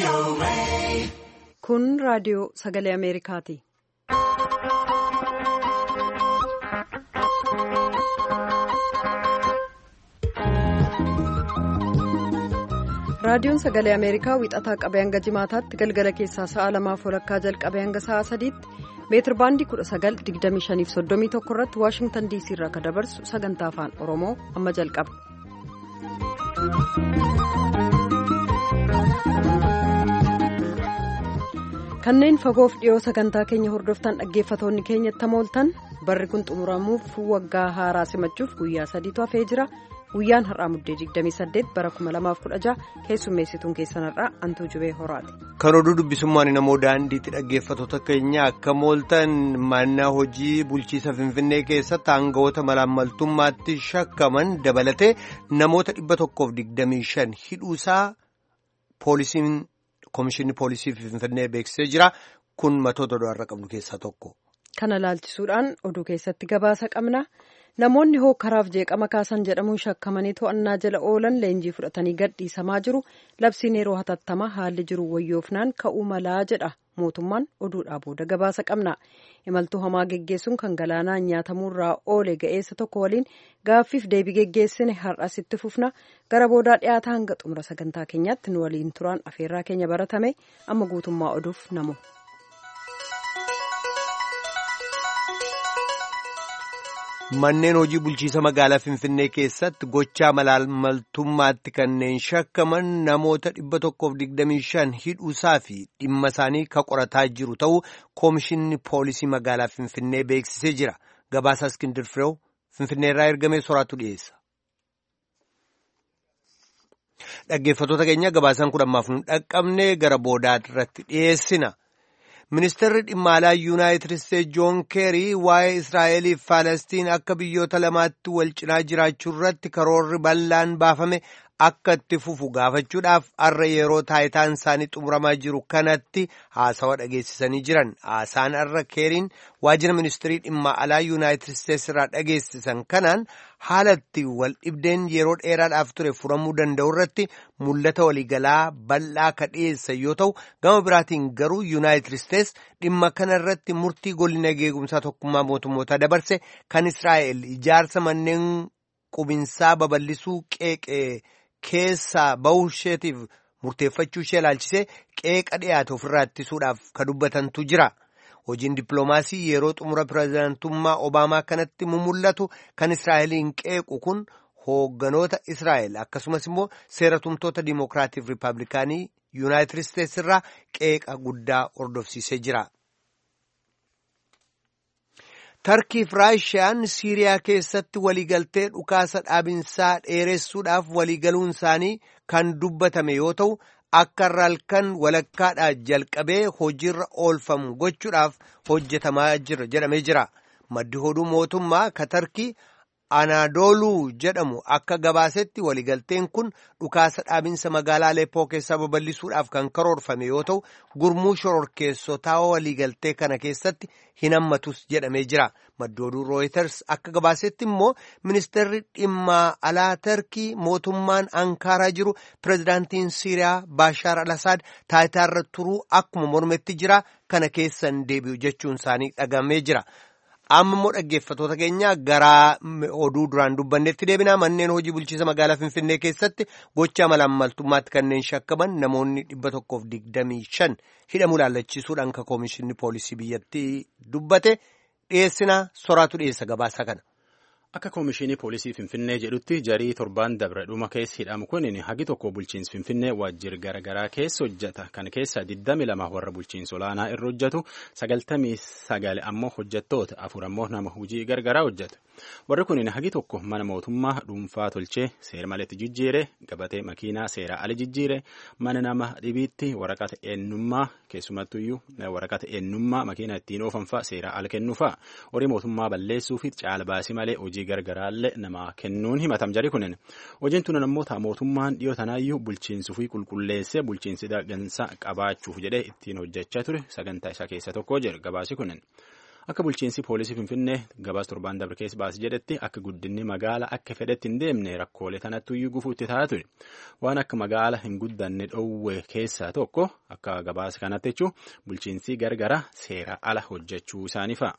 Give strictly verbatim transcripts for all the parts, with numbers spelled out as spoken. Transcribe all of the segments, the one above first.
Kun raadiyoo sagalee Ameerikaati. Raadiyoon sagalee Ameerikaa wixataa qabee hanga jimaataatti galgala keessaa sa'a lamaaf walakkaa jalqabee hanga sa'a sadiitti meetir baandii kudha sagal digdamii shaniif soddomii tokko irratti Waashingtan diisii irraa kan dabarsu sagantaa afaan Oromoo amma jalqaba. Kanneen fagoof dhiyoo sagantaa keenya hordoftan dhaggeeffatoonni keenyatti mooltan barri kun xumuramuuf waggaa haaraa simachuuf guyyaa sadiitu hafee jira. Guyyaan har'aa muddee digdamii saddeet bara kuma lamaaf kudha jaha keessummeessituun keessan har'aa Antuu Jubee Horaati. Kan oduu dubbisummaan namoo daandiitti dhaggeeffatoota keenya akka mooltan mana hojii bulchiisa Finfinnee keessatti aangawoota malaammaltummaatti shakkaman dabalatee namoota dhibba tokkoof digdamii shan hidhuusaa poolisiin Komishinni Poolisii Finfinnee beeksisee jira. Kun matoota oduu har'a qabnu keessaa tokko. Kana laalchisuudhaan oduu keessatti gabaasa qabna. Namoonni hokkaraaf jeeqama kaasan jedhamuun shakkamanii to'annaa jala oolan leenjii fudhatanii gadhiisamaa jiru. Labsiin yeroo hatattamaa haalli jiru wayyoofnaan ka'uu malaa jedha mootummaan. Oduudhaa booda gabaasa qabna. Imaltuu hamaa geggeessuun kan galaanaan nyaatamuurraa oole ga'eessa tokko waliin gaaffiif deebii geggeessine har'as itti fufna. Gara boodaa dhiyaata hanga xumura sagantaa keenyaatti nu waliin turaan afeerraa keenya baratame amma guutummaa oduuf namu. Manneen hojii bulchiisa magaalaa Finfinnee keessatti gochaa malaammaltummaatti kanneen shakkaman namoota dhibba tokkoof digdamii shan hidhuusaa fi dhimma isaanii ka qorataa jiru ta'uu Komishinni Poolisii magaalaa Finfinnee beeksisee jira. Gabaasaa Iskindir Fireew Finfinnee irraa ergamee soraatu dhiyeessa. Dhaggeeffatoota keenya gabaasaan kun ammaaf nu dhaqqabne gara boodaa irratti dhiyeessina. Ministeerri dhimma alaa Yuunaayitid Isteetsi Joon Keerii waa'ee Israa'elii fi Faalestiin akka biyyoota lamaatti wal cinaa jiraachuu irratti karoorri bal'aan baafame akka itti fufu gaafachuudhaaf har'a yeroo taayitaan isaanii xumuramaa jiru kanatti haasawa dhageessisanii jiran. Haasaan har'a Keeriin waajjira ministeerii dhimma alaa Yuunaayitid Isteetsi irraa dhageessisan kanaan haalatti wal dhibdeen yeroo dheeraadhaaf ture furamuu danda'u irratti mul'ata waliigalaa bal'aa ka dhiyeessan yoo ta'u gama biraatiin garuu Yuunaayitid Isteetsi dhimma kana irratti murtii golli nageegumsaa tokkummaa mootummoota dabarse kan Israa'el ijaarsa manneen qubinsaa babal'isuu qeeqee keessaa bahuu isheetiif murteeffachuu ishee ilaalchisee qeeqa dhiyaate ofirraa ittisuudhaaf ka dubbatantu jira. Hojiin dippiloomaasii yeroo xumura pireezidaantummaa Obaamaa kanatti mul'atu kan Israa'eliin qeequ kun hoogganoota Israa'el akkasumas immoo seeratumtoota Dimookiraatiif Riippaabilikaanii Yuunaayitid Isteetsi irraa qeeqa guddaa hordofsiisee jira. Tarkii fi Raashiyaan Siiriyaa keessatti waliigaltee dhukaasa dhaabinsaa dheeressuudhaaf waliigaluun isaanii kan dubbatame yoo ta'u akka halkan walakkaadhaa jalqabee hojiirra oolfamu gochuudhaaf hojjetamaa jira jedhamee jira. Maddi oduu mootummaa ka Tarkii Anadooluu jedhamu akka gabaasetti waliigalteen kun dhukaasa dhaabinsa magaalaa Aleppoo keessaa babal'isuudhaaf kan karoorfame yoo ta'u gurmuu shororkeessotaa waliigaltee kana keessatti hin hammatus jedhamee jira. Maddi oduu Rooyiters akka gabaasetti immoo ministeerri dhimma alaa Tarkii mootummaan Ankaaraa jiru pireezidaantiin Siiriyaa Baashaar al-Asaad taayitaarra turuu akkuma mormetti jira kana keessan deebi'u jechuun isaanii dhagamee jira. Amma immoo dhaggeeffatoota keenya gara oduu duraan dubbannetti deebinaa manneen hojii bulchiisa magaalaa Finfinnee keessatti gochaa malaammaltummaatti kanneen shakkaman namoonni dhibba tokkoof digdamii shan hidhamuu laallachiisuudhaan ka Komishinni Poolisii biyyattii dubbate dhiyeessinaa soraatu dhiyeessa gabaasaa kana. Akka Komishinii Poolisii Finfinnee jedhutti jarii torbaan dabre dhuma keessa hidhamu kun hagi tokko bulchiinsi Finfinnee waajjira garaagaraa keessa hojjeta. Kan keessa digdamii lama warra bulchiinsa olaanaa irra hojjetu sagaltamii sagal ammoo hojjettoota afur ammoo nama hojii garaagaraa hojjetu. Warri kun hagi tokko mana mootummaa dhuunfaa tolchee seera maletti jijjiire gabatee makiinaa seeraa ala jijjiire mana nama dhibiitti waraqata eenyummaa keessumattuyyuu waraqata eenyummaa makiinaa ittiin oofanfaa seeraa ala kennuufaa horii mootummaa balleessuu fi caala baasii malee hojii gargaraallee nama kennuun himatam jari kunin hojiin tunan ammoo mootummaan dhiyoo tanaayyuu bulchiinsuu fi qulqulleessee bulchiinsi dagansaa qabaachuuf jedhee ittiin hojjechaa ture sagantaa isaa keessa tokko jira gabaasi kunin. Akka bulchiinsi poolisii Finfinnee gabaas torbaan dabre keessa baase jedhetti akka guddinni magaala akka fedhetti hin deemne rakkoolee kanatti iyyuu gufuutti ta'a ture. Waan akka magaala hin guddanne dhoowwe keessaa tokko akka gabaasa kanatti jechuun bulchiinsi gargara seera ala hojjechuu isaanii fa'a.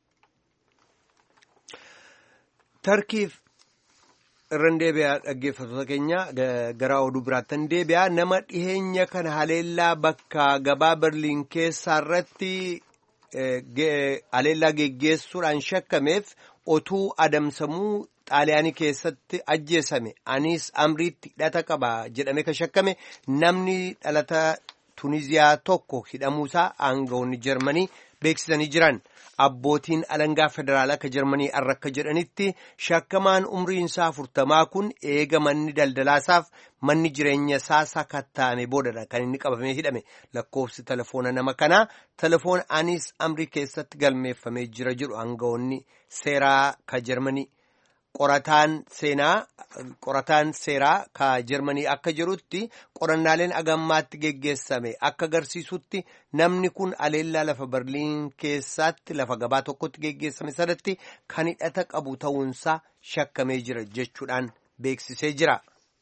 Tarkiif irraan deebi'aa dhaggeeffattoota keenya gara oduu biraatti deebi'aa nama dhiheenya kana haleellaa bakka gabaa Berliin keessaa irratti haleellaa geggeessuudhaan shakkameef otuu adamsamuu xaaliyaanii keessatti ajjeesame Anis Amriitti hidhata qaba jedhame ka shakkame namni dhalata Tuniziyaa tokko hidhamuusaa aangawoonni Jarmanii beeksisanii jiran. Abbootiin alangaa federaalaa akka Jarmanii har'a akka jedhanitti shakkamaan umriin isaa afurtamaa kun eega manni daldalaasaaf manni jireenya isaa sakatta'ame boodadha kan inni qabamee hidhame. Lakkoofsi telefoona nama kanaa telefoona Anis Amrii keessatti galmeeffamee jira jedhu aangawoonni seeraa ka Jarmanii. Qorataan seenaa qorataan seeraa ka Jarmanii akka jedhutti qorannaaleen agammaatti geggeessame akka agarsiisutti namni kun haleellaa lafa Berliin keessatti lafa gabaa tokkotti geggeessame sanatti kan hidhata qabu ta'uunsaa shakkamee jira jechuudhaan beeksisee jira.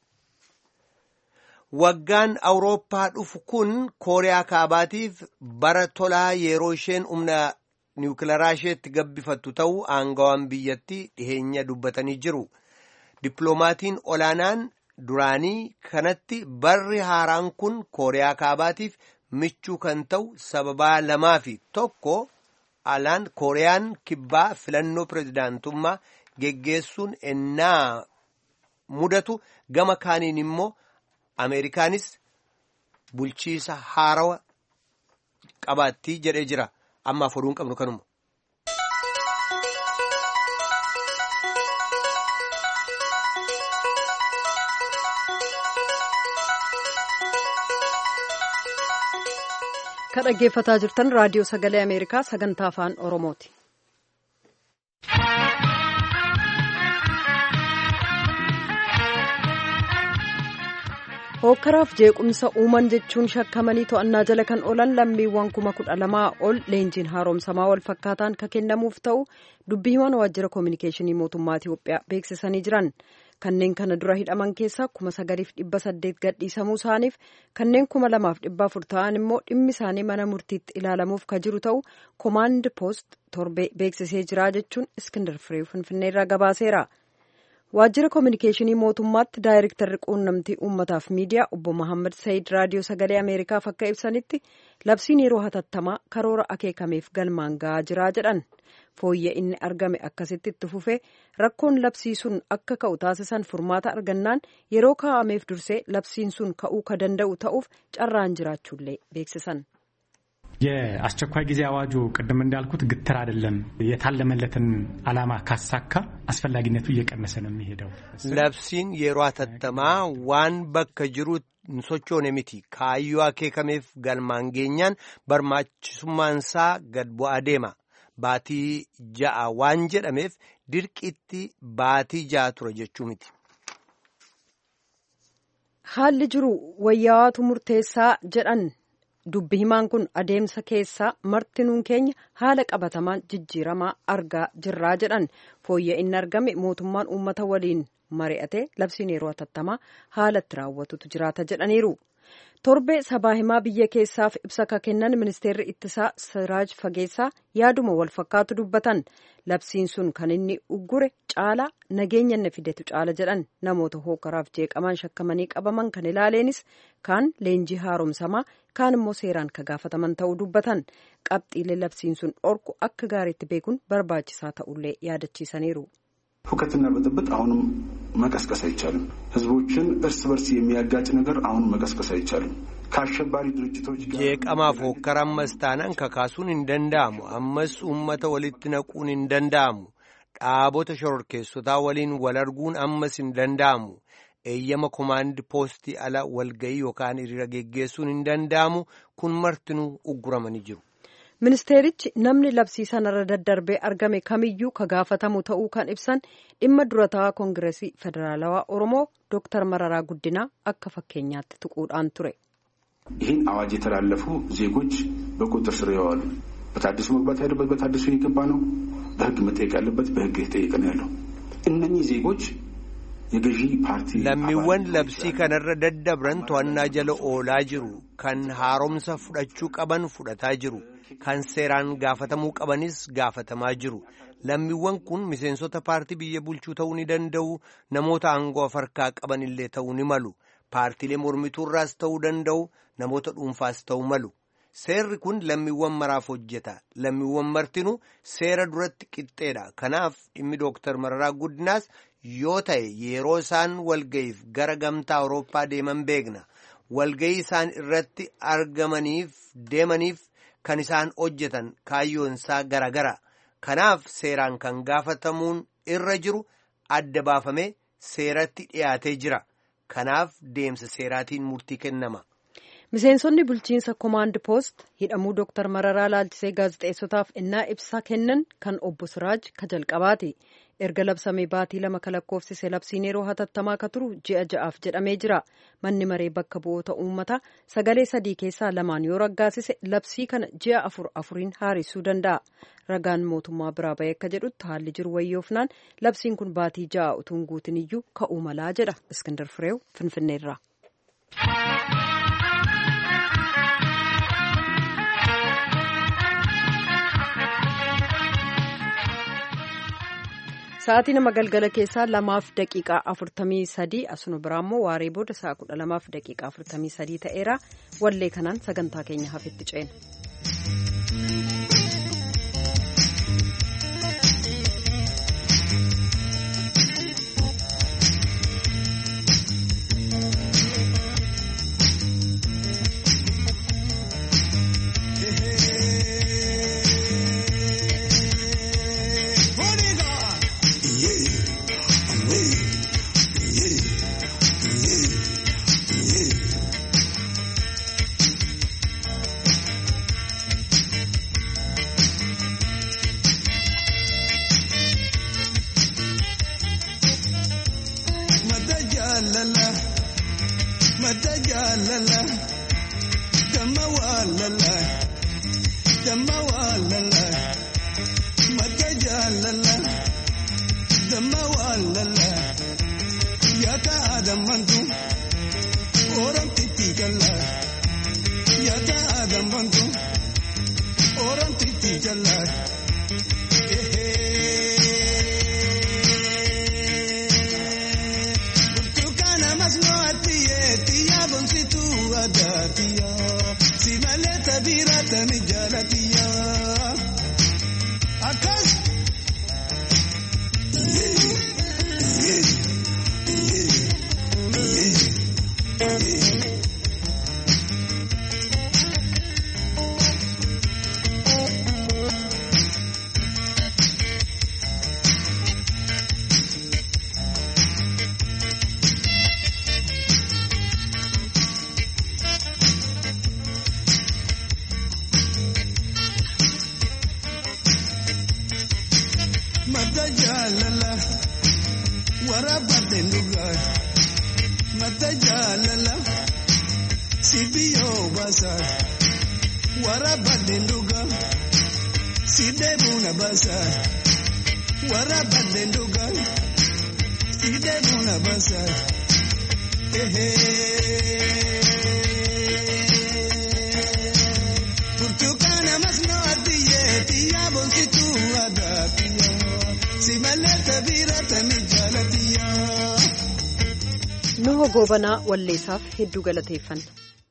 Waggaan Awurooppaa dhufu kun Kooriyaa Kaabaatiif bara tolaa yeroo isheen humna niwukilaraa isheetti gabbifattu ta'uu aangawaan biyyatti dhiheenya dubbatanii jiru. Dippiloomatiin olaanaan duraanii kanatti barri haaraan kun Kooriyaa Kaabaatiif michuu kan ta'u sababaa lamaa fi tokko alaan Kooriyaan kibbaa filannoo pirezidaantummaa geggeessuun ennaa mudatu gama kaaniin immoo Ameerikaanis bulchiisa haarawa qabaattii jedhee jira. Amma furuun qabnu kanuma. Kan dhaggeeffataa jirtan raadiyoo sagalee Ameerikaa sagantaa afaan Oromooti. Hokkaraaf jeequmsa uuman jechuun shakkamanii to'annaa jala kan oolan lammiiwwan kuma kudha lamaa ol leenjiin haaromsamaa wal fakkaataan ka kennamuuf ta'u dubbii himan waajjira koominikeeshinii mootummaa Itiyoophiyaa beeksisanii jiran. Kanneen kana dura hidhaman keessaa kuma sagaliif dhibba saddeet gadhiisamuu isaaniif kanneen kuma lamaaf dhibba afur ta'an immoo dhimmi isaanii mana murtiitti ilaalamuuf ka jiru ta'u koomaand poost torbee beeksisee jira jechuun Iskindar Firee Finfinneerraa gabaaseera. Waajjira koominikeeshinii mootummaatti daayirektarri quunnamtii uummataaf miidiyaa obbo Mahammad Said raadiyoo sagalee Ameerikaaf akka ibsanitti labsiin yeroo hatattamaa karoora akeekameef galmaan ga'aa jira jedhan. Fooyya inni argame akkasitti itti fufee rakkoon labsii sun akka ka'u taasisan furmaata argannaan yeroo kaa'ameef dursee labsiin sun ka'uu ka danda'u ta'uuf carraan jiraachuullee beeksisan. የአስቸኳይ ጊዜ አዋጁ ቀደም እንዳልኩት ግትር አይደለም የታለመለትን አላማ ካሳካ አስፈላጊነቱ እየቀነሰ ነው የሚሄደው ለብሲን የሮ አተተማ ዋን በከጅሩ ንሶቾን የሚቲ ካዩ አኬከሜፍ ገልማንጌኛን በርማችሱማንሳ ገድቦ አዴማ ባቲ ጃአ ዋን ጀደሜፍ ድርቂቲ ባቲ ጃቱረ ጀቹ ሚቲ ሀል ጅሩ ወያዋቱ ሙርቴሳ ጀዳን dubbi himaan kun adeemsa keessaa martinuun keenya haala qabatamaan jijjiiramaa argaa jirraa jedhan fooyya inni argame mootummaan uummata waliin mari'ate labsiin yeroo hatattamaa haala itti raawwatutu jiraata jedhaniiru. Torbee sabaa himaa biyya keessaaf ibsa ka kennan ministeerri ittisaa Siraaj Fageessaa yaaduma wal fakkaatu dubbatan labsiin sun kan inni uggure caala nageenya inni fidetu caala jedhan namoota hookaraaf jeeqaman shakkamanii qabaman kan ilaaleenis kaan leenjii haaromsamaa kaan immoo seeraan ka gaafataman ta'uu dubbatan qabxiilee labsiin sun dhorku akka gaariitti beekuun barbaachisaa ta'ullee yaadachiisaniiru. ሁከትና ብጥብጥ አሁንም መቀስቀስ አይቻልም ህዝቦችን እርስ በርስ የሚያጋጭ ነገር አሁንም መቀስቀስ አይቻልም ከአሸባሪ ድርጅቶች ጋር የቀማፍ ወከራም መስታናን ከካሱን እንደንዳሙ አመስ ኡመተ ወሊት ነቁን እንደንዳሙ ዳቦተ ሾርኬሶታ ወሊን ወለርጉን አመስ እንደንዳሙ eeyyama komaand poostii ala walgayii yookaan hiriira geggeessuun hin danda'amu kun martinuu ugguramanii jiru. Ministeerichi namni labsii sanarra daddarbee argame kamiyyuu ka gaafatamu ta'uu kan ibsan dhimma durataa koongireesii federaalawaa Oromoo Dooktar Mararaa Guddinaa akka fakkeenyaatti tuquudhaan ture. ይህን አዋጅ የተላለፉ ዜጎች በቁጥጥር ስር የዋሉ በታድሶ መግባት ያለበት በታድሶ ይገባ ነው። በህግ መጠየቅ ያለበት በህግ ይጠየቅ ነው ያለው። እነኚህ ዜጎች የገዢ ፓርቲ ለሚወን ለብሲ ከነረ ደደብረን ተዋና ጀለ ኦላ ጅሩ ከን ሃሮምሰ ፍዳቹ ቀበን ፍዳታ ጅሩ ከን ሴራን ጋፈተሙ ቀበንስ ጋፈተማ ጅሩ ለሚወን ኩን ሚሴንሶተ ፓርቲ ብየ ቡልቹ ተውኒ ደንደው ነሞታ አንጎ ፈርካ ቀበን ኢሌ ተውኒ መሉ ፓርቲሌ ሞርሚቱ ራስ ተው ደንደው ነሞታ ዱንፋስ ተው መሉ seerri kun lammiiwwan maraaf hojjeta lammiiwwan martinu seera duratti qixxeedha kanaaf dhimmi dooktar Mararaa Guddinaas yoo ta'e yeroo isaan walga'iif gara gamtaa Awurooppaa deeman beekna walga'ii isaan irratti argamaniif deemaniif kan isaan hojjetan kaayyoon isaa garagara kanaaf seeraan kan gaafatamuun irra jiru adda baafamee seeratti dhiyaatee jira kanaaf deemsa seeraatiin murtii kennama. Miseensonni bulchiinsa Command Post hidhamuu Dooktar Mararaa laalchisee gaazexeessotaaf innaa ibsa kennan kan obbo Siraaj ka jalqabaati. Erga labsamee baatii lama kalakkoofsise labsiin yeroo hatattamaa ka turu ji'a ja'aaf jedhamee jira. Manni maree bakka bu'oota uummataa sagalee sadii keessaa lamaan yoo raggaasise labsii kana ji'a afur afuriin haaressuu danda'a. Ragaan mootummaa biraa bahee akka jedhutti haalli jiru wayyoofnaan labsiin kun baatii ja'a utuu hin guutin iyyuu ka'uu malaa jedha. Iskindar Fireew Finfinneerraa. Sa'aatii nama galgala keessaa lamaaf daqiiqaa afurtamii sadii asuma biraa immoo waaree booda sa'a kudha lamaaf daqiiqaa afurtamii sadii ta'eera wallee kanaan sagantaa keenya hafetti ceena. Nuho Goobanaa walleessaaf hedduu galateeffanna.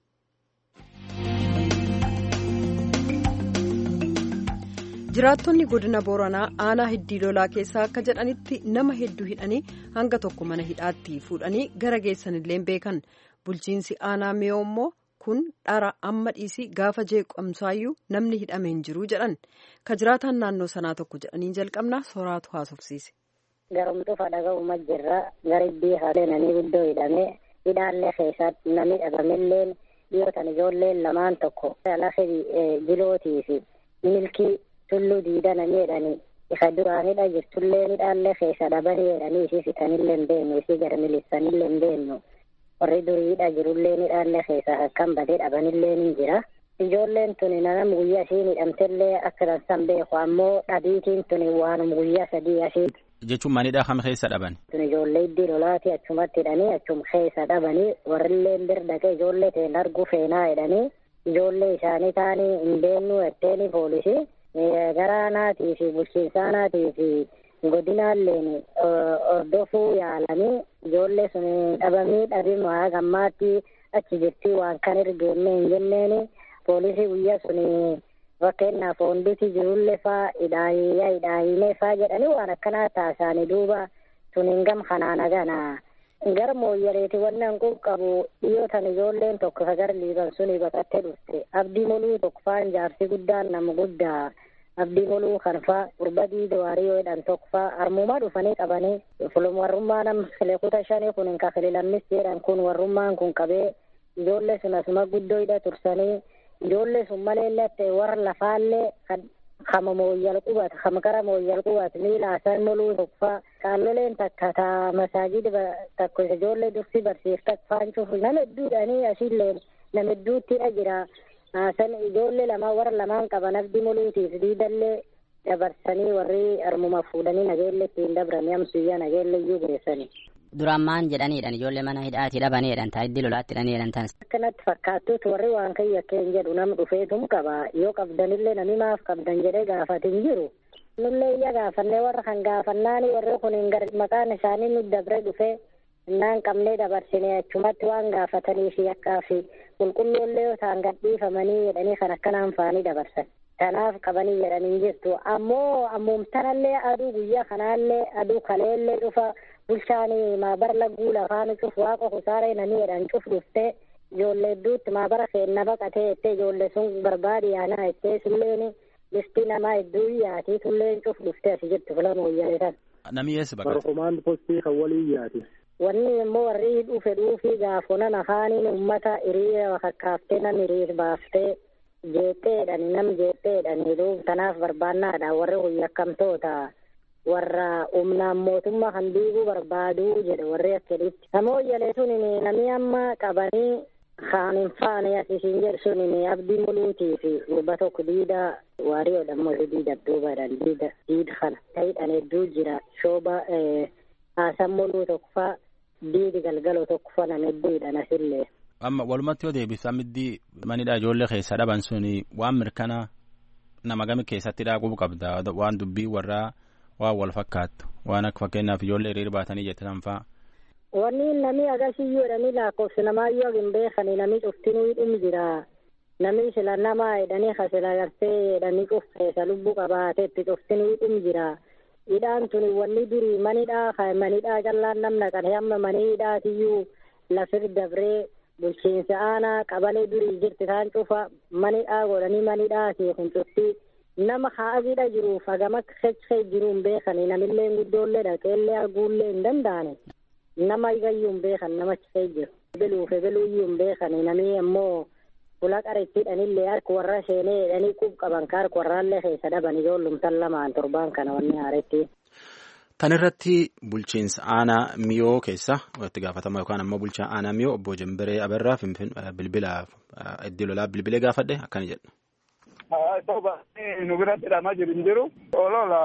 Jiraattonni godina Booranaa aanaa hiddii lolaa keessaa akka jedhanitti nama hedduu hidhanii hanga tokko mana hidhaatti fuudhanii gara geessanillee beekan. Bulchiinsi aanaa miyoo immoo kun dhara amma dhiisii gaafa jeeqamsaayyuu namni hidhamee hin jiru jedhan. Ka jiraataan naannoo sanaa tokko jedhanii jalqabnaa soraatu haasofsiise. Garumtuu fadhaga'uma jirra garibbii haaleenanii guddoo hidhamee hidhaallee keessatti namni dhabamelleen dhiyootan ijoolleen lamaan tokko lafa jilootii fi milkii tulluu diidana jedhanii isa duraanidha jirtullee hidhaallee keessa dhabanii jedhanii isii fitanillee hin beeknu isii gara milisanillee hin beeknu warri duriidha jirullee hidhaallee keessa akkan badee dhabanillee ni jira ijoolleen tuni nama guyyaa isiin hidhamtellee akka dansan beeku ammoo dhabiitiin tuni waanuma guyyaa sadii asii. Jechuun manidhaa kam keessa dhaban? Tuni ijoollee iddii lolaati achumatti hidhanii achum keessa dhabanii warrillee bir dhaqee ijoollee teen arguu feenaa hidhanii ijoollee isaanii taanii hin beeknu etteeni poolisii garaanaatii fi bulchiinsaanaatii fi godinaalleen hordofuu yaalanii ijoollee sun dhabamii dhabimaa gammaatti achi jirtii waan kan ergeenne hin jenneeni poolisii guyyaa sun fakkeenyaaf honduti jirullee faa hidhaayee hidhaayinee faa jedhanii waan akkanaa taasisanii duuba sun gam kanaan agana gara mooyyaleeti wannan kun qabu dhiyootan ijoolleen tokko sagar liiban suni baqattee dhufte abdii moluu tokko faan jaarsi guddaan nama guddaa abdii moluu kan faa gurbadii dawaarii yoo jedhan tokko faa armumaa dhufanii qabanii fulum warrummaa nam kilekuta shanii kun hin kakili lammis jedhan kun warrummaan kun qabee ijoollee sun asuma guddoo hidha tursanii ijoollee sun maleellee warra lafaallee kama mooyyal qubat kama gara mooyyal qubat miila san moluu tokko faa qaalloleen takka taa masaajida takko ijoollee dursi barsiifta faanchuuf nama hedduudhanii asiillee nama hedduuttidha jira. San ijoollee lama warra lamaan qaban abdii moluutiif diidallee dabarsanii warri armuma fuudhanii nageelle ittiin dabranii amsuyyaa nageelle iyyuu geessanii. Duraan maan jedhaniidhaan ijoollee mana hidhaati dhabaniidhaan taa'iddi lolaatti hidhaniidhaan taas. Akkanatti fakkaattuutu warri waan kayya akkeen jedhu nama dhufeetum qaba yoo qabdanillee nami maaf qabdan jedhee gaafatin jiru. Nullee iyya gaafannee warra kan gaafannaani warri kun maqaan isaanii nu dabre dhufee innaan qabnee dabarsinee achumatti waan gaafatanii fi akkaa fi qulqulloollee yoo ta'an gadhiifamanii jedhanii kan akkanaan faanii dabarsan. Kanaaf qabanii jedhanii jirtu ammoo ammumtanallee aduu guyyaa kanaallee aduu kaleellee dhufa bulchaanii maabara lagguu lafaani cuf waaqa kusaaree nanii jedhan cuf dhuftee ijoollee hedduutti maabara seenna baqatee ettee ijoollee sun barbaadi yaanaa ettee sulleen lifti namaa hedduu yaatii sulleen cuf dhuftee asi jirtu fila mooyyalee tan. Namni eessa baqate? Barkumaan postii kan walii yaati. Wanni immoo warri dhufe dhuufii gaafonan afaaniin uummata hiriira fakkaaftee nam hiriir baaftee jeetteedhani nam jeetteedhani duub tanaaf barbaannaadha warri huyyakkamtoota warra humnaan mootummaa kan diiguu barbaaduu jedhe warri akkeditti. Namoo yalee sunin namni amma qabanii kaan hin faane asisiin jedhu sunin abdii moluutii fi gurba tokko diida waarii odhammoo diida duubaadhaan diida diida kana ta'idhan hedduu jira shooba haasan moluu tokko faa diidi galgaloo tokko faa nama hedduudhaan asillee. Amma walumatti yoo deebisu amiddii manidha ijoollee keessa dhaban suni waan mirkana nama gami keessatti dhaaquu qabda waan dubbii warraa waan wal fakkaattu waan akka fakkeenyaaf ijoollee hiriira baatanii jette sanfaa. Wanni namni agarsiisu jedhanii lakkoofsi namaayyuu hin beekanii namni cuftinuu hidhum jira. Namni sila namaa jedhanii kasila gartee jedhanii cuf keessa lubbuu qabaateetti cuftinuu hidhum jira. Hidhaan tuni wanni durii manidhaa manidhaa callaan namna kan hamma manii hidhaatiyyuu lafir dabree bulchiinsa aanaa qabalee durii jirti taan cufa manidhaa godhanii manidhaa kun cufti nama haa'agiidha jiruuf hagama kechee jiruun beekanii namillee guddoollee dhaqeellee arguullee hin danda'ani. Nama igayyuu hin beekan nama cifee jiru. Beluuf beluuyyuu hin beekanii namni ammoo fula qarittiidhanillee harka warra seenee jedhanii qub qaban ka harka warraallee keessa dhaban ijoollumtan lamaan torbaan kana wanni haaretti. Tan irratti bulchiinsa aanaa miyoo keessa itti gaafatama yookaan ammoo bulchaa aanaa miyoo obbo Jambiree Abarraa bilbila iddoo lolaa bilbilee gaafadhe akkana jedha. Soba nu biratti hidhamaa jiru hin jiru. Olola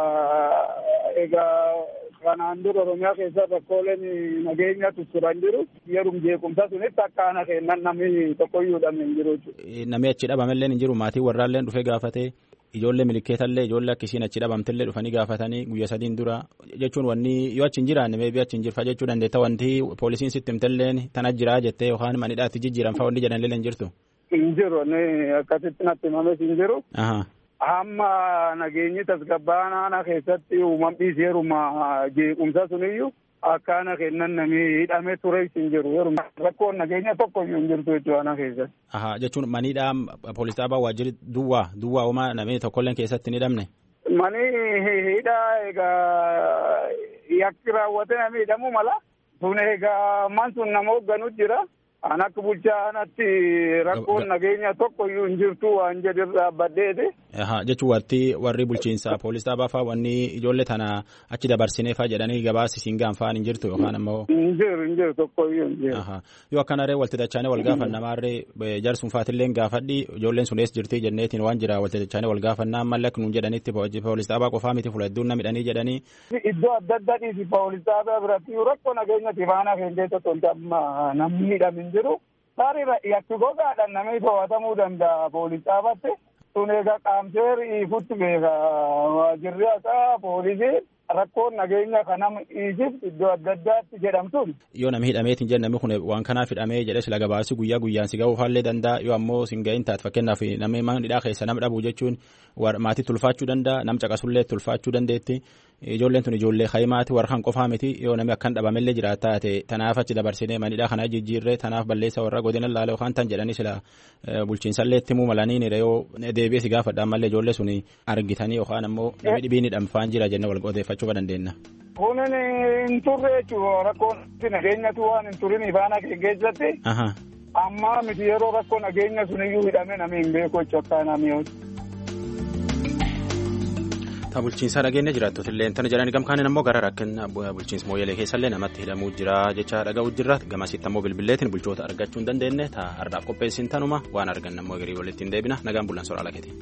egaa kanaan dura Oromiyaa keessa rakkooleen nageenya turan jiru. Yeroo jeequmsa sunitti akka ana kennan namni tokkoyyuu hidhamee hin jiru jechuudha. Namni achi dhabamellee hin jiru maatii warraallee dhufee gaafatee ijoollee milikeetallee ijoollee akkisiin achi dhabamtellee dhufanii gaafatanii guyyaa sadiin dura jechuun wanni yoo achi hin jiraanne meebii achi hin jirfa jechuu dandeetta wanti poolisiin sitti himtelleen tana jiraa jettee yookaan manidhaatti jijjiiran fa'aa wanni jedhanillee hin jirtu. Hin jiru akkasitti natti himames hin jiru. Hamma nageenyi tasgabbaan aanaa keessatti uumamni seeruma jeequmsa suniyyuu akka ana kennan namni hidhamee ture hin jiru. Rakkoon nageenya tokkoyyuu hin jirtu jechuudha aanaa keessatti. Jechuun manidhaa poolis dhaabaa waajjirri duwwaa duwwaa uumaa namni tokkolleen keessatti hin hidhamne. Mani hidhaa egaa yakki raawwate namni hidhamuu mala. Sun egaa man sun nama hoogganuu jira. An akka bulchaanatti rakkoon nageenya tokko iyyuu hin jirtu waan jedhu dhaabbadheeti. Jechuun wanti warri bulchiinsaa poolis dhaabaa fa'aa wanni ijoollee tana achi dabarsinee fa'aa jedhanii gabaasa isin gaanfaan hin jirtu yookaan ammoo. Hin jiru hin jiru tokko iyyuu hin jiru. Yoo akkanarree walti dachaanee wal gaafanna maarree jarsuun faatillee gaafadhi ijoolleen sun eessa jirti jenneetiin waan jira walti dachaanee wal gaafannaa ammallee nuun jedhanitti poolis dhaabaa qofaa miti fuula hedduun namidhanii jedhanii. Iddoo adda addaatiif poolis dhaabaa biratti rakkoo nageenyati faana keessatti tolti amma namni hidhamin jiru. Taarira yakki gogaadhaan namni to'atamuu danda'a poolis dhaabatte. Sun egaa qaamseer ifutti beeka waajirri haasaa poolisii rakkoon nageenya kanam dhiisif iddoo adda addaatti jedhamtuun. Yoo namni hidhameetiin jedhu namni kun waan kanaaf hidhamee jedhee sila gabaasi guyyaa guyyaan si ga'uu faallee danda'a yoo ammoo sin ga'iin taate fakkeenyaaf namni mana hidhaa keessa nama dhabuu jechuun maatii tulfaachuu danda'a nam caqasullee tulfaachuu dandeetti. Ijoolleen tun ijoollee kaayimaati warra kan qofaa miti yoo namni akkan dhabamellee jiraata taate tanaaf achi dabarsinee manidhaa kana jijjiirree tanaaf balleessa warra godina laalee yookaan tan jedhanii sila bulchiinsallee itti himuu malanii yoo deebi'ee si gaafadhaan mallee ijoollee sun argitanii yookaan ammoo namni dhibiin hidhamfaan jira jennee wal odeeffachuu dandeenya. Kunin hin turre jechuudha rakkoon nageenyatu waan hin turin ifaana keessatti. Amma miti yeroo rakkoo nageenya sun iyyuu hidhame namni hin beeku jechuudha namni. Ta bulchiinsaa dhageenya jiraattotillee tana jedhanii gamkaaniin ammoo gara rakkina bulchiinsa mooyyalee keessallee namatti hidhamuu jira jecha dhaga'uu jirra gamasitti ammoo bilbilleetiin bulchoota argachuu hin dandeenye ta har'aaf qopheessin tanuma waan argan ammoo egerii walitti hin deebina nagaan bulan soraa lakeeti.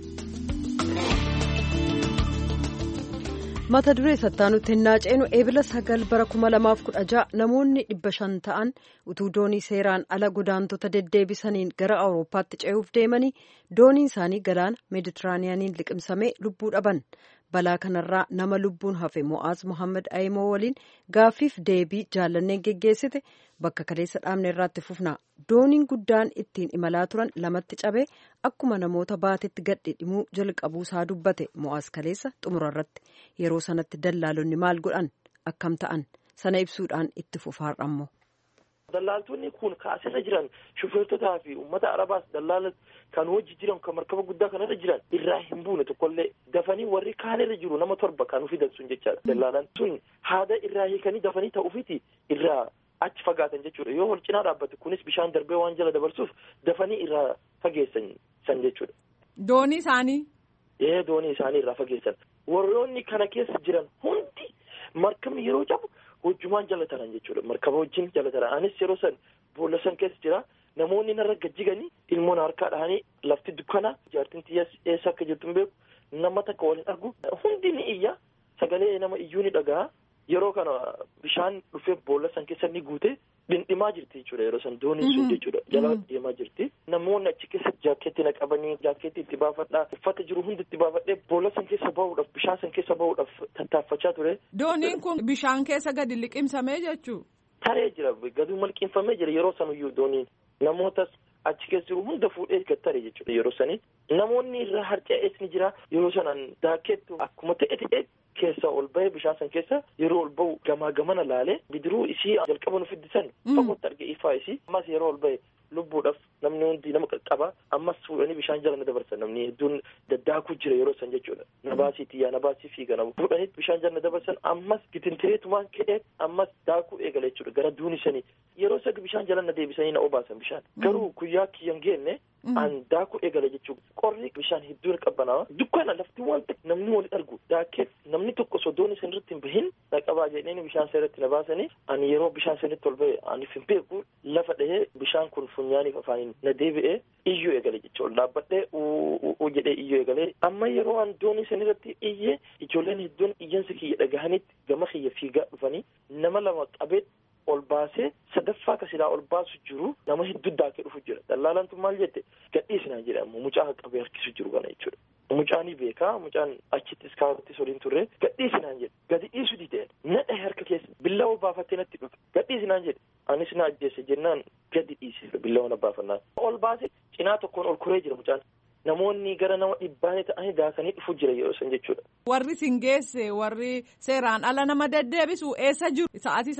Mata duree sattaanutti hin naaceenu eebila sagal bara kuma lamaaf kudha ja'a namoonni dhibba shan ta'an utuu doonii seeraan ala godaantota deddeebisaniin gara awurooppaatti ce'uuf deemanii dooniin isaanii galaana meeditiraaniyaaniin liqimsamee lubbuu dhaban. Balaa kanarraa nama lubbuun hafe Mo'aaz Mohaammed Ayimoo waliin gaaffiif deebii jaallanneen geggeessite bakka kaleessa dhaabne irratti fufna. Dooniin guddaan ittiin imalaa turan lamatti cabee akkuma namoota baatetti gadhidhimuu jalqabuu isaa dubbate Mo'aaz kaleessa xumura irratti yeroo sanatti dallaalonni maal godhan akkam ta'an sana ibsuudhaan itti fufaarrammoo. Dallaaltonni kun kaasirra jiran shufeertotaa fi uummata arabaas dallaala kan hojii jiran kan markaba guddaa kanarra jiran irraa hin buune tokkollee dafanii warri kaanirra jiru nama torba kan ufi dansuun jechaadha. Dallaalan sun haada irraa hiikanii dafanii ta'uufiti irraa achi fagaatan jechuudha. Yoo wal cinaa dhaabbate kunis bishaan darbee waan jala dabarsuuf dafanii irraa fageessan san jechuudha. Doonii isaanii? Ee doonii isaanii irraa fageessan. Warroonni kana keessa jiran hundi markabni yeroo cabu hojjumaan jalataran jechuudha. Markaba wajjin jalataran. Anis yeroo san boolla san keessa jira. Namoonni narra gajjiganii ilmoon harkaa dhahanii lafti dukkana jaartiin xiyyaas eessa akka jirtu hin beeku nama takka waliin argu. Hundi ni iyya sagalee nama iyyuu ni dhaga'a. Yeroo kana bishaan dhufee boolla san keessa ni guute dhindhimaa jirti jechuudha. Yeroo san dooniin sun jechuudha. Jala deemaa jirti. Namoonni achi keessa jaakeetti naqabanii jaakeetti itti baafadhaa uffata jiru hundi itti baafadhee boolla san keessa bahuudhaaf bishaan san keessa bahuudhaaf tattaaffachaa ture. Dooniin kun bishaan keessa gadi liqimsamee jechuu? Taree jira gadi liqimfamee jira yeroo sanuyyuu dooniin namootas achi keessa jiru hunda fuudhee gad taree jechuudha yeroo sanii. Namoonni irraa harca'ees ni jira yeroo sanaan jaakeettu akkuma ta'e ta'e keessa ol bahee bishaan san keessa yeroo ol bahu gamaa gamana laalee bidiruu isii jalqaba nu fiddisan fagootti arge ifaa isii ammas yeroo ol bahe lubbuudhaaf namni hundi nama qaqqaba ammas fuudhanii bishaan jala na dabarsan namni hedduun daddaakuu jira yeroo san jechuudha. Nabaasii xiyyaa nabaasii fiigana fuudhanii bishaan jala na dabarsan ammas gitintireetumaan ka'ee ammas daakuu eegale jechuudha gara duuni sanii yeroo sadi bishaan jala na deebisanii na obaasan bishaan garuu guyyaa kiyyan geenne an daakuu eegale jechuudha. Qorri bishaan hedduun qabbanaa dukkaana lafti waan namni waliin argu daakeef namni tokko sodoon isin irratti hin bahin na qabaa jedhanii bishaan seeratti na baasanii ani yeroo bishaan seenitti ol bahe aniif hin beeku lafa dhahee bishaan kun funyaaniif afaaniin na deebi'ee iyyuu eegale jechuudha. Dhaabbadhee uu jedhee iyyuu eegale amma yeroo an doonii isin irratti iyyee ijoolleen hedduun iyyansa kiyya dhagahanitti gama kiyya fiigaa dhufanii nama lama qabee ol baasee sadaffaa kasilaa ol baasu jiru nama hedduu daakee dhufu jira. Dallaalaan tun maal jette gadhiisinaa jedhamu mucaa qabee harkisu jiru kana jechuudha. Mucaanii beekaa mucaan achittis kaawwattis waliin turre gadhiisinaan jedhe gadi dhiisu didee nadha harka keessa billawa baafattee natti dhufe gadhiisinaan jedhe anis na ajjeesse jennaan gadi dhiise billawa na baafannaan ol baase cinaa tokkoon ol kuree jira mucaan. Namoonni gara nama dhibbaanii ta'anii daakanii dhufu jira yeroo san jechuudha. Warri sin geesse warri seeraan ala nama deddeebisu eessa jiru sa'aatii sanatti?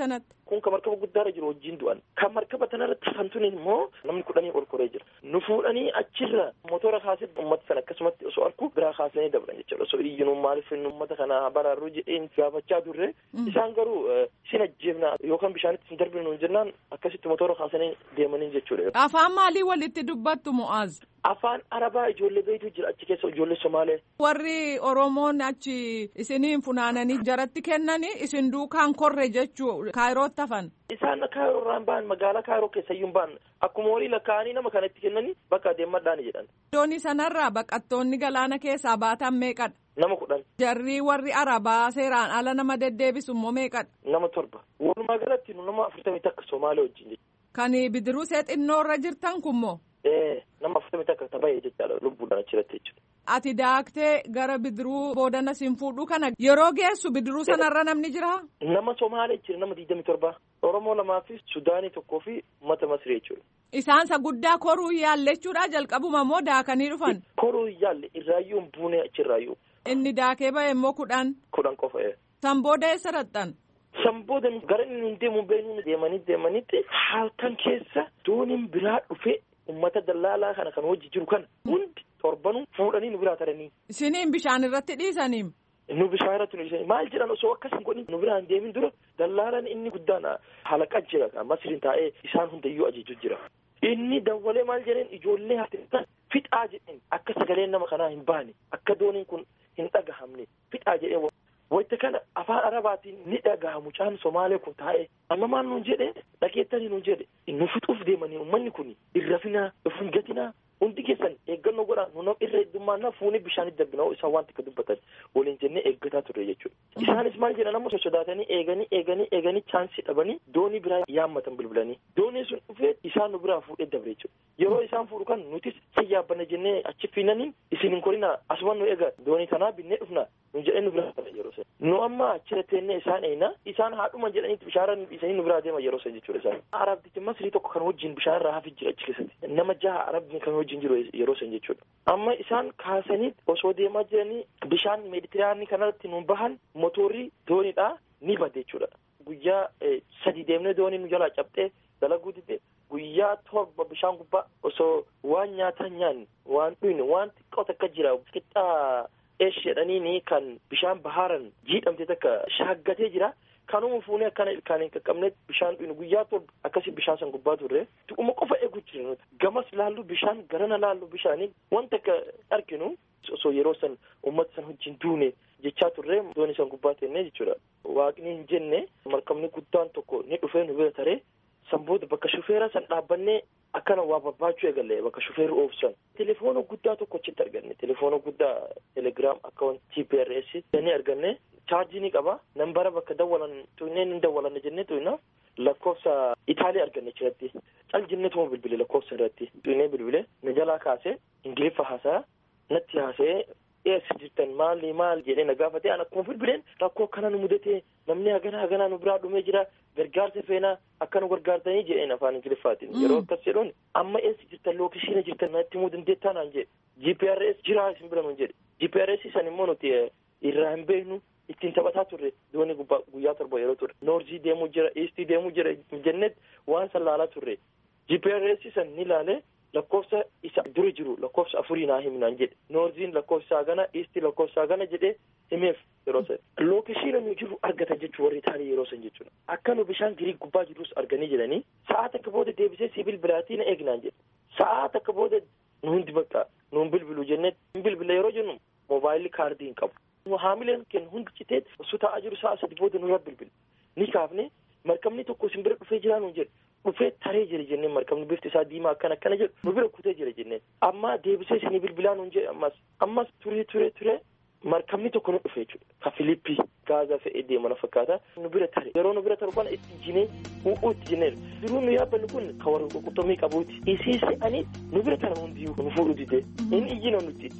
kun kan markaba guddaarra jiru wajjin du'an kan markaba tanarratti hafan immoo namni kudhanii ol koree jira nu fuudhanii achirra motora kaasee uummata sana akkasumatti osoo arku biraa kaasanii dabran jechuudha osoo iyyuu maaliif uummata kana baraaruu jedheen gaafachaa turre isaan garuu isin ajjeefna yookaan bishaanitti hin darbinu jennaan akkasitti motora kaasanii deemanii jechuudha. Afaan maalii walitti dubbattu Mu'aaz? Afaan Arabaa ijoollee beeytu jira achi keessa ijoollee Somaalee. Warri Oromoon achi isiniin funaananii jaratti kennanii isin duukaan korre jechuu Kaayirootti hafan. Isaan Kaayiroo irraan ba'an magaalaa Kaayiroo keessayyuu ba'an akkuma horii lakkaa'anii nama kanatti kennanii bakka deemadhaani jedhan. Doonii sanarraa baqattoonni galaana keessaa baatan meeqadha? Nama kudhan. Jarri warri Arabaa seeraan ala nama deddeebisu immoo meeqadha? Nama torba. Walumaa galatti nama afurtamii takka Somaalee wajjin. Kan bidiruu seexinoo irra jirtan kunmoo? Ee nama afurtamii takka taphee jechaadha lubbuudhaan achirratti jechuudha. Ati daaktee gara bidiruu boodana siin fuudhuu kana yeroo geessu bidiruu sanarra namni jira? Nama Somaalee jira nama digdamii torba. Oromoo lamaa fi Sudaanii tokkoo fi uummata Masrii jechuudha. Isaansa guddaa koruu yaalle jechuudha jalqabuma moo daakanii dhufan? Koruu yaalle irraayyuu hin buune achirraayyuu. Inni daakee ba'e immoo kudhan? Kudhan qofa ee. San booda eessa dhaqxan? San booda gara inni hin deemu beeknu deemanii deemanitti halkan keessa dooniin biraa dhufe uummata dallaalaa kana kan hojii jiru kana hundi torbanuu fuudhanii nu biraa taranii. Isiniin bishaan irratti dhiisanii? Nu bishaan irratti nu dhiisanii maal jedhan osoo akkasii godhin nu biraan deemin dura dallaalaan inni guddaan halaqa jira Masriin taa'ee isaan hundayyuu ajaju jira. Inni dawwalee maal jedheen ijoollee hafte fixaa jedheen akka sagaleen nama kanaa hin baane akka dooniin kun hin dhagahamne fixaa jedhee wayita kana afaan Arabaatiin ni dhagahamu caan Somaalee kun taa'ee amma maal nuun jedhee dhageettanii nuun jedhe nu fixuuf deemanii uummanni kun irrafinaa ifun gatinaa hundi keessan eeggannoo godhaan nu irra heddummaannaa fuunee bishaanitti darbinaa isaan waan takka dubbatan waliin jennee eeggataa turre jechuudha. Isaanis maal jedhan amma sosodaatanii eeganii eeganii eeganii chaansii dhabanii doonii biraa yaammatan bilbilanii doonii sun dhufee isaan nu biraa fuudhee dabre jechuudha. Yeroo isaan fuudhu kan nutis si yaabbanna jennee achi fiinaniin isin hin korinaa asumaan nu eegaa doonii tanaa binnee dhufnaa nu jedhee nu biraa dhabne yeroo sana. Nu amma achirra teennee isaan eeyna isaan haadhuma jedhaniitti bishaan isanii nu biraa deema yeroo sana jechuudha isaan. Arabtichi Masrii tokko kan wajjin bishaan irraa hafi jira achi keessatti nama jaha Arabni kan wajjin jiru yeroo san jechuudha. Amma isaan kaasanii osoo deemaa jiranii bishaan meeditiraanii kanarratti nu bahan motorri dooniidhaa ni bade jechuudha. Guyyaa sadi deemnee doonii nu jalaa cabxee dalaguu dide guyyaa torba bishaan gubbaa osoo waan nyaataa nyaanne waan dhuyne waan xiqqoo takka jira qixxaa eesh jedhaniini kan bishaan bahaaran jiidhamte takka shaaggatee jira. Kanuma fuunee akkana ilkaan hin qaqqabne bishaan dhuyne guyyaa torba akkasii bishaan san gubbaa turre tuquma qofa eegu jira gamas laallu bishaan garana laallu bishaanii wanta akka arginu osoo yeroo san uummata san wajjin duune jechaa turre doonii san gubbaa teennee jechuudha. Waaqni hin jenne markabni guddaan tokko ni dhufee nu bira taree san booda bakka shufeera san dhaabbannee akkana waa barbaachuu eegalle bakka shufeerri oofsan. Telefoona guddaa tokko achitti arganne telefoona guddaa telegiraam akkaawunti G P R S ni arganne. Chaarjii ni qaba nambara bakka dawwalan tuunnee ni dawwalan jennee tuunna lakkoofsa Itaalii arganne jiratti cal jennee tuma bilbile lakkoofsa irratti tuunnee bilbile na jalaa kaasee Ingiliffa haasaa natti haasee eessa jirtan maali maal jedhee na gaafatee an akkuma bilbileen rakkoo akkana nu mudatee namni hagana haganaa nu biraa dhumee jira gargaarsa feenaa akka nu gargaartanii jedheen afaan Ingiliffaatiin yeroo akkas jedhuun amma eessa jirtan lookishiina jirtan natti himuu dandeettaa naan jedhe G P R S jiraa isin bira nuun jedhe G P R S san immoo nuti irraa hin beeknu ittiin taphataa turre doonii gubbaa guyyaa torba yeroo turre noorzii deemuu jira iistii deemuu jira jennet waan san laalaa turre G P R S san ni laale lakkoofsa isa dura jiru lakkoofsa afurii naa himnaan jedhe noorziin lakkoofsa gana iistii lakkoofsa gana jedhee himeef yeroo san lookeshiina nu jiru argatan jechuu warri Itaalii yeroo san jechuudha. Akka nu bishaan Giriik gubbaa jirus arganii jedhanii sa'aa takka booda deebisee sibil bilaatii na eegnaan jedhe sa'aa takka booda nu hundi bakka nuun bilbilu jennee bilbila yeroo jennu moobaayilii kaardii hin qabu. Haamileen kennu hundi citee osoo taa'aa jiru sa'a sadi booda nurra bilbile ni kaafne markabni tokko isin bira dhufee jira nuun jedhe dhufee taree jira jennee markabni bifti isaa diimaa akkana akkana jedhu nu bira kutee jira jennee amma deebisee isinii bilbilaa nuun jedhe ammas ammas turee turee turee markabni tokko nu dhufee jechuudha ka Filiippii gaazaa fe'ee deemana fakkaata nu bira tare yeroo nu bira taru kana itti jinee u'uu itti jinee duruu nu yaabbanni kun ka warra qurxummii qabuuti isii se'anii nu bira tara hundiyyuu nu fuudhu dide inni iyyina nuti.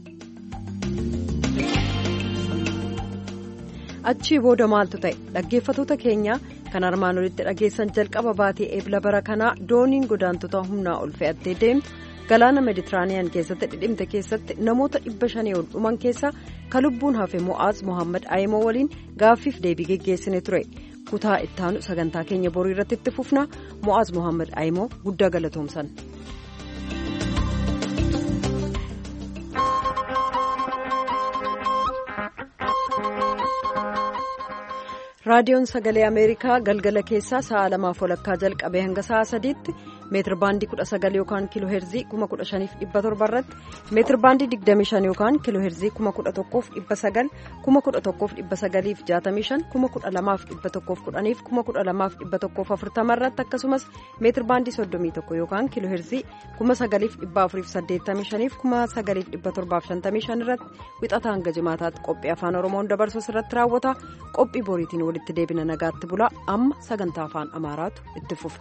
Achii booda maaltu ta'e dhaggeeffatoota keenya kan armaan olitti dhageessan jalqaba baatee eebla bara kanaa dooniin godaantota humnaa ol fe'attee deemtu galaana meeditiraaniyaan keessatti dhidhimte keessatti namoota dhibba shanii ol dhuman keessaa ka lubbuun hafe Mu'aaz Mohaammed Ayemoo waliin gaaffiif deebii geggeessine ture kutaa ittaanu sagantaa keenya borii irratti itti fufna. Mo'aaz Mohaammed Ayimoo guddaa galatoomsan. raadiyoon sagalee ameerikaa galgala keessaa sa'a lamaaf walakkaa jalqabee hanga sa'a sadiitti meetir baandii kudha sagal yookaan kiiloo heerzii kuma kudha shaniif dhibba torba irratti meetir baandii digdamii shan yookaan kiiloo heerzii kuma kudha tokkoof dhibba sagal kuma kudha tokkoof dhibba sagaliif jaatamii shan kuma kudha lamaaf dhibba tokkoof kudhaniif kuma kudha lamaaf dhibba tokkoof afurtama irratti akkasumas meetir baandii soddomii tokko yookaan kiiloo heerzii kuma sagaliif dhibba afuriif saddeettamii shaniif kuma sagaliif dhibba torbaaf shantamii shan irratti wixataa hanga jimaataatti qophii afaan oromoon dabarsus irratti raawwata qophii boriitiin walitti deebina nagaatti bulaa amma sagantaa afaan amaaraatu itti fufa.